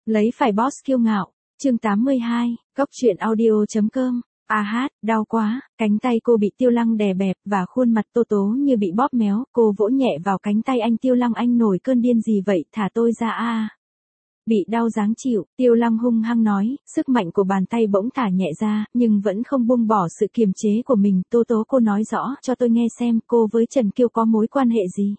Lấy phải boss kiêu ngạo. Chương 82, Cóc truyện audio.com. A hát, đau quá, cánh tay cô bị Tiêu Lăng đè bẹp và khuôn mặt Tô Tố như bị bóp méo, cô vỗ nhẹ vào cánh tay anh. Tiêu Lăng, anh nổi cơn điên gì vậy, thả tôi ra a. Bị đau dáng chịu, Tiêu Lăng hung hăng nói, sức mạnh của bàn tay bỗng thả nhẹ ra, nhưng vẫn không buông bỏ sự kiềm chế của mình. Tô Tố, cô nói rõ cho tôi nghe xem, cô với Trần Kiêu có mối quan hệ gì?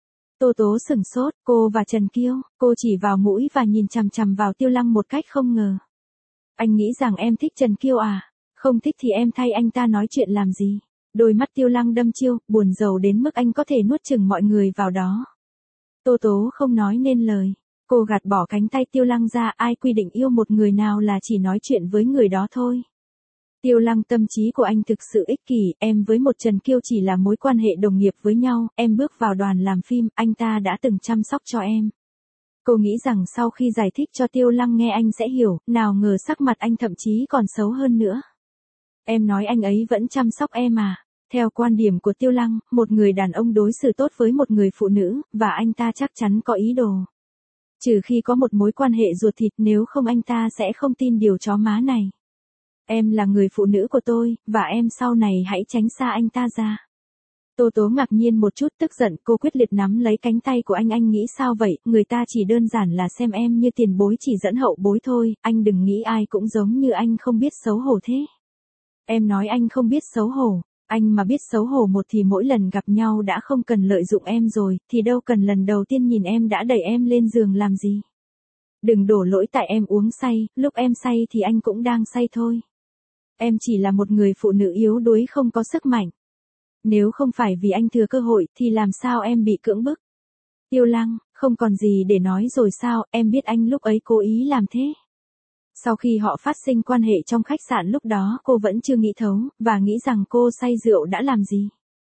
Tô Tố sửng sốt, cô và Trần Kiêu, cô chỉ vào mũi và nhìn chằm chằm vào Tiêu Lăng một cách không ngờ. Anh nghĩ rằng em thích Trần Kiêu à? Không thích thì em thay anh ta nói chuyện làm gì? Đôi mắt Tiêu Lăng đâm chiêu, buồn rầu đến mức anh có thể nuốt chửng mọi người vào đó. Tô Tố không nói nên lời. Cô gạt bỏ cánh tay Tiêu Lăng ra, ai quy định yêu một người nào là chỉ nói chuyện với người đó thôi. Tiêu Lăng, tâm trí của anh thực sự ích kỷ, em với một Trần Kiêu chỉ là mối quan hệ đồng nghiệp với nhau, em bước vào đoàn làm phim, anh ta đã từng chăm sóc cho em. Cô nghĩ rằng sau khi giải thích cho Tiêu Lăng nghe anh sẽ hiểu, nào ngờ sắc mặt anh thậm chí còn xấu hơn nữa. Em nói anh ấy vẫn chăm sóc em à? Theo quan điểm của Tiêu Lăng, một người đàn ông đối xử tốt với một người phụ nữ, và anh ta chắc chắn có ý đồ. Trừ khi có một mối quan hệ ruột thịt, nếu không anh ta sẽ không tin điều chó má này. Em là người phụ nữ của tôi, và em sau này hãy tránh xa anh ta ra. Tô Tố ngạc nhiên một chút, tức giận, cô quyết liệt nắm lấy cánh tay của anh nghĩ sao vậy, người ta chỉ đơn giản là xem em như tiền bối chỉ dẫn hậu bối thôi, anh đừng nghĩ ai cũng giống như anh không biết xấu hổ thế. Em nói anh không biết xấu hổ, anh mà biết xấu hổ một thì mỗi lần gặp nhau đã không cần lợi dụng em rồi, thì đâu cần lần đầu tiên nhìn em đã đẩy em lên giường làm gì. Đừng đổ lỗi tại em uống say, lúc em say thì anh cũng đang say thôi. Em chỉ là một người phụ nữ yếu đuối không có sức mạnh. Nếu không phải vì anh thừa cơ hội thì làm sao em bị cưỡng bức? Tiêu Lăng, không còn gì để nói rồi sao, em biết anh lúc ấy cố ý làm thế. Sau khi họ phát sinh quan hệ trong khách sạn lúc đó cô vẫn chưa nghĩ thấu, và nghĩ rằng cô say rượu đã làm gì.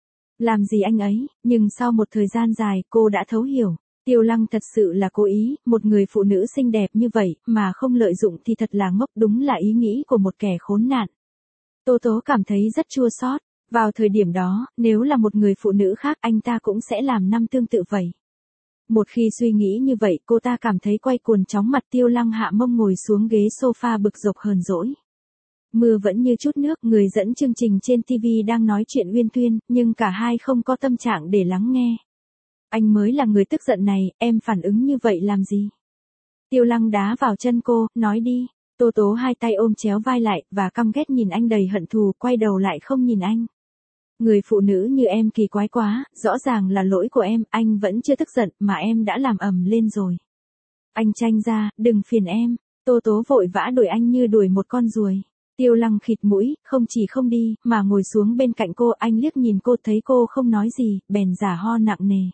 Làm gì anh ấy, nhưng sau một thời gian dài cô đã thấu hiểu. Tiêu Lăng thật sự là cố ý, một người phụ nữ xinh đẹp như vậy, mà không lợi dụng thì thật là ngốc, đúng là ý nghĩ của một kẻ khốn nạn. Tô Tố cảm thấy rất chua xót. Vào thời điểm đó, nếu là một người phụ nữ khác anh ta cũng sẽ làm năm tương tự vậy. Một khi suy nghĩ như vậy cô ta cảm thấy quay cuồng, chóng mặt. Tiêu Lăng hạ mông ngồi xuống ghế sofa bực dọc hờn dỗi. Mưa vẫn như chút nước, người dẫn chương trình trên TV đang nói chuyện uyên thuyên, nhưng cả hai không có tâm trạng để lắng nghe. Anh mới là người tức giận này, em phản ứng như vậy làm gì? Tiêu Lăng đá vào chân cô, nói đi. Tô Tố hai tay ôm chéo vai lại, và căm ghét nhìn anh đầy hận thù, quay đầu lại không nhìn anh. Người phụ nữ như em kỳ quái quá, rõ ràng là lỗi của em, anh vẫn chưa tức giận, mà em đã làm ầm lên rồi. Anh tranh ra, đừng phiền em. Tô Tố vội vã đuổi anh như đuổi một con ruồi. Tiêu Lăng khịt mũi, không chỉ không đi, mà ngồi xuống bên cạnh cô. Anh liếc nhìn cô, thấy cô không nói gì, bèn giả ho nặng nề.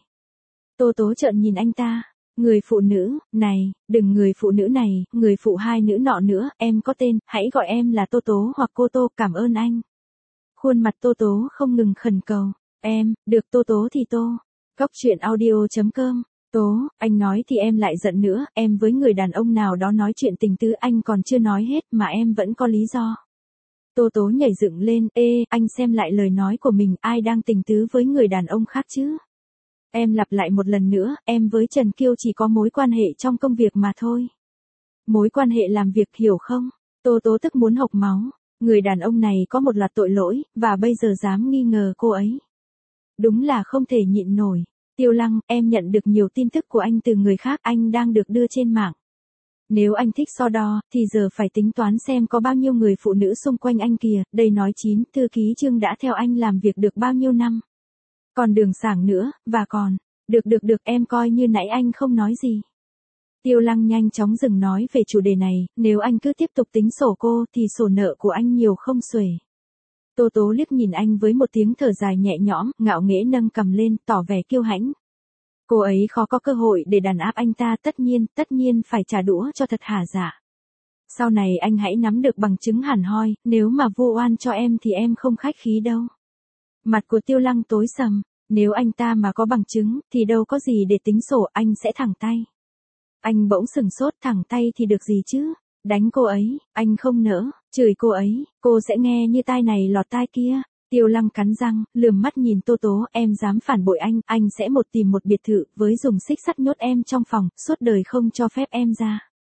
Tô Tố trợn nhìn anh ta. Người phụ nữ, này, đừng người phụ nữ này, người phụ hai nữ nọ nữa, em có tên, hãy gọi em là Tô Tố hoặc cô Tô, cảm ơn anh. Khuôn mặt Tô Tố không ngừng khẩn cầu. Em, được Tô Tố thì Tô. Cóc truyện audio.com. Tố, anh nói thì em lại giận nữa, em với người đàn ông nào đó nói chuyện tình tứ, anh còn chưa nói hết mà em vẫn có lý do. Tô Tố nhảy dựng lên, anh xem lại lời nói của mình, ai đang tình tứ với người đàn ông khác chứ? Em lặp lại một lần nữa, em với Trần Kiêu chỉ có mối quan hệ trong công việc mà thôi. Mối quan hệ làm việc, hiểu không? Tô Tố tức muốn hộc máu. Người đàn ông này có một loạt tội lỗi, và bây giờ dám nghi ngờ cô ấy. Đúng là không thể nhịn nổi. Tiêu Lăng, em nhận được nhiều tin tức của anh từ người khác, anh đang được đưa trên mạng. Nếu anh thích so đo, thì giờ phải tính toán xem có bao nhiêu người phụ nữ xung quanh anh kìa. Đây nói chín, thư ký Trương đã theo anh làm việc được bao nhiêu năm. Còn Đường Sảng nữa, và còn. Được, em coi như nãy anh không nói gì. Tiêu Lăng nhanh chóng dừng nói về chủ đề này, nếu anh cứ tiếp tục tính sổ cô thì sổ nợ của anh nhiều không xuể. Tô Tố liếc nhìn anh với một tiếng thở dài nhẹ nhõm, ngạo nghễ nâng cằm lên, tỏ vẻ kiêu hãnh. Cô ấy khó có cơ hội để đàn áp anh ta, tất nhiên phải trả đũa cho thật hả dạ. Sau này anh hãy nắm được bằng chứng hẳn hoi, nếu mà vu oan cho em thì em không khách khí đâu. Mặt của Tiêu Lăng tối sầm, nếu anh ta mà có bằng chứng thì đâu có gì để tính sổ, anh sẽ thẳng tay. Anh bỗng sừng sốt, thẳng tay thì được gì chứ? Đánh cô ấy, anh không nỡ, chửi cô ấy, cô sẽ nghe như tai này lọt tai kia. Tiêu Lăng cắn răng, lườm mắt nhìn Tô Tố, em dám phản bội anh sẽ tìm một biệt thự, với dùng xích sắt nhốt em trong phòng, suốt đời không cho phép em ra.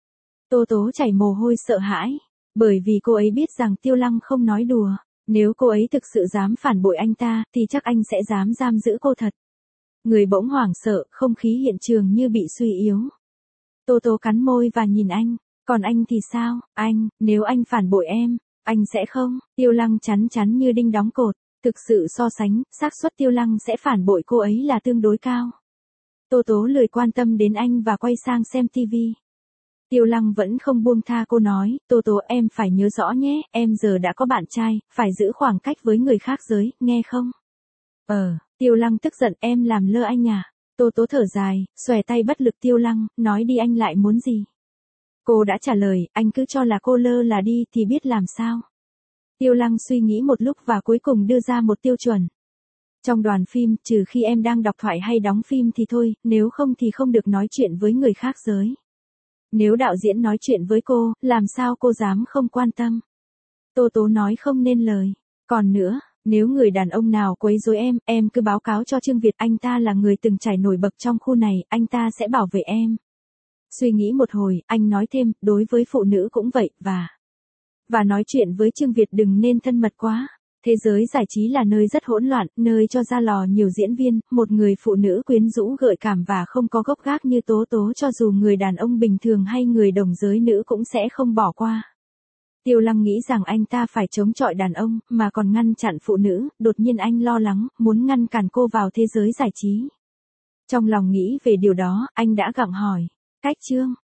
Tô Tố chảy mồ hôi sợ hãi, bởi vì cô ấy biết rằng Tiêu Lăng không nói đùa, nếu cô ấy thực sự dám phản bội anh ta, thì chắc anh sẽ dám giam giữ cô thật. Người bỗng hoảng sợ, không khí hiện trường như bị suy yếu. Tô Tố cắn môi và nhìn anh, còn anh thì sao, anh, nếu anh phản bội em, anh sẽ không, Tiêu Lăng chắn chắn như đinh đóng cột, thực sự so sánh, xác suất Tiêu Lăng sẽ phản bội cô ấy là tương đối cao. Tô Tố lười quan tâm đến anh và quay sang xem tivi. Tiêu Lăng vẫn không buông tha, cô nói, Tô Tố em phải nhớ rõ nhé, em giờ đã có bạn trai, phải giữ khoảng cách với người khác giới, nghe không? Tiêu Lăng tức giận, em làm lơ anh à? Tô Tố thở dài, xòe tay bất lực. Tiêu Lăng, nói đi, anh lại muốn gì? Cô đã trả lời, anh cứ cho là cô lơ là đi thì biết làm sao. Tiêu Lăng suy nghĩ một lúc và cuối cùng đưa ra một tiêu chuẩn. Trong đoàn phim, trừ khi em đang đọc thoại hay đóng phim thì thôi, nếu không thì không được nói chuyện với người khác giới. Nếu đạo diễn nói chuyện với cô, làm sao cô dám không quan tâm? Tô Tố nói không nên lời. Còn nữa, nếu người đàn ông nào quấy rối em cứ báo cáo cho Trương Việt, anh ta là người từng trải nổi bật trong khu này, anh ta sẽ bảo vệ em. Suy nghĩ một hồi, anh nói thêm, đối với phụ nữ cũng vậy, và nói chuyện với Trương Việt đừng nên thân mật quá. Thế giới giải trí là nơi rất hỗn loạn, nơi cho ra lò nhiều diễn viên, một người phụ nữ quyến rũ gợi cảm và không có gốc gác như Tố Tố cho dù người đàn ông bình thường hay người đồng giới nữ cũng sẽ không bỏ qua. Tiêu Lăng nghĩ rằng anh ta phải chống chọi đàn ông, mà còn ngăn chặn phụ nữ, đột nhiên anh lo lắng, muốn ngăn cản cô vào thế giới giải trí. Trong lòng nghĩ về điều đó, anh đã gặng hỏi, cách Trương